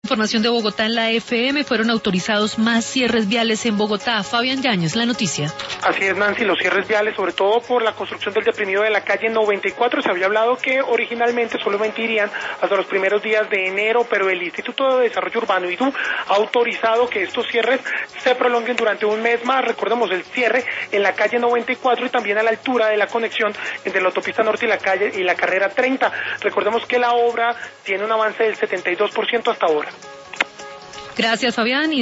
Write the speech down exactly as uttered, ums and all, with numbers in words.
Información de Bogotá en la F M, fueron autorizados más cierres viales en Bogotá. Fabián Yáñez, la noticia. Así es, Nancy, los cierres viales, sobre todo por la construcción del deprimido de la calle noventa y cuatro, se había hablado que originalmente solamente irían hasta los primeros días de enero, pero el Instituto de Desarrollo Urbano, I D U, ha autorizado que estos cierres se prolonguen durante un mes más. Recordemos el cierre en la calle noventa y cuatro y también a la altura de la conexión entre la autopista norte y la calle y la carrera treinta. Recordemos que la obra tiene un avance del setenta y dos por ciento hasta ahora. Gracias, Fabián.